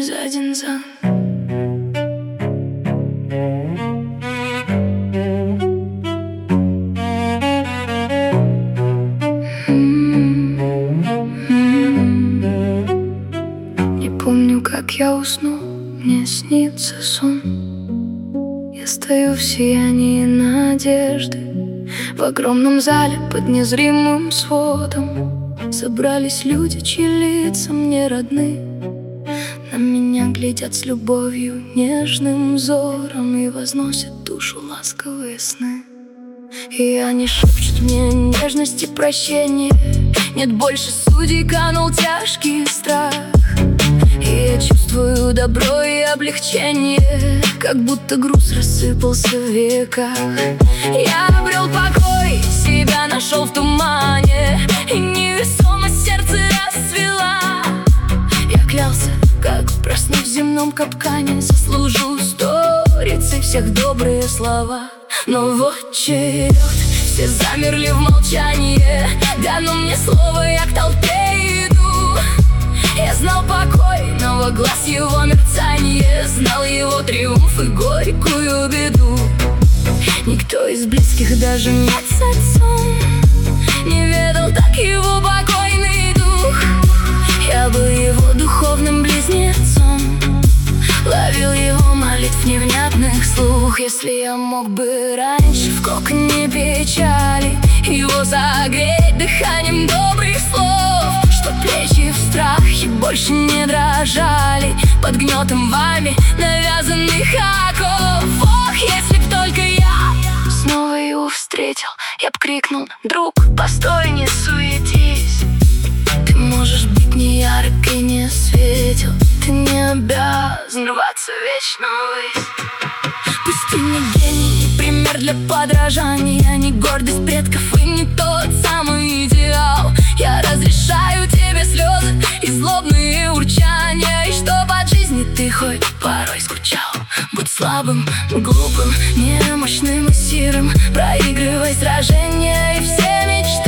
за Динзан. Не помню, как я уснул, мне снится сон. Я стою в сиянии надежды, в огромном зале под незримым сводом. Собрались люди, чьи лица мне родны. На меня глядят с любовью, нежным взором, и возносят душу ласковые сны. И они шепчут мне нежность и прощение. Нет больше судей, канул тяжкий страх. И я чувствую добро и облегчение, как будто груз рассыпался в веках. Я обрел покой, себя нашел в тумане, и невесомость сердце расцвела. Я клялся, как проснусь в земном капкане, заслужу сторицей всех добрые слова. Но вот черед, все замерли в молчании. Дано мне слово, я к толпе иду. Я знал покой, но во глаз его мерцание, знал его триумф и горькую беду. Никто из близких, даже мать с отцом, не ведал так его покойный дух. Я был его духовным близнецом, ловил его молитв невнятных слух. Если я мог бы раньше в коконе печали его согреть дыханием добрых слов, что плечи в страхе больше не дрожали под гнетом вами навязанных оков. Ох, если б только я снова его встретил, я б крикнул: друг, постой, не суетись. Ты можешь быть не ярок и не светил, ты не обязан рваться вечно ввысь. Пусть ты не гений, не пример для подражания, не гордость предков и не тот самый идеал. Я разрешаю тебе слезы и злобные урчания, и чтоб от жизни ты хоть порой скучал. Будь слабым, глупым, немощным и сирым, проигрывай сражения и все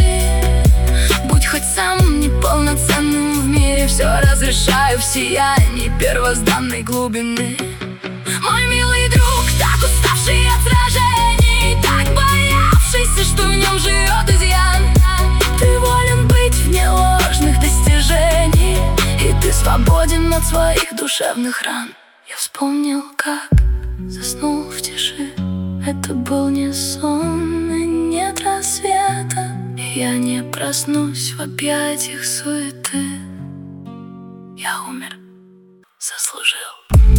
мечты. Будь хоть самым неполноценным в мире, все разрешаю в сиянии первозданной глубины. Мой милый друг, так уставший от сражений, так боявшийся, что в нем живет изъян. Ты волен быть вне ложных достижений, и ты свободен от своих душевных ран. Я вспомнил, как заснул в тиши. Это был не сон, и нет рассвета. Я не проснусь в объятиях суеты. Я умер, заслужил.